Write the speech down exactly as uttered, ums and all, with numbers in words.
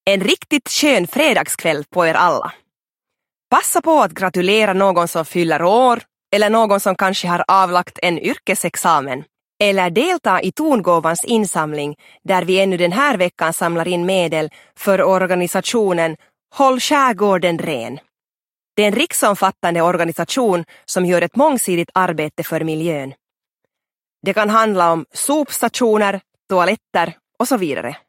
En riktigt skön fredagskväll på er alla. Passa på att gratulera någon som fyller år eller någon som kanske har avlagt en yrkesexamen. Eller delta i Tongåvans insamling där vi ännu den här veckan samlar in medel för organisationen Håll skärgården ren. Det är en riksomfattande organisation som gör ett mångsidigt arbete för miljön. Det kan handla om sopstationer, toaletter och så vidare.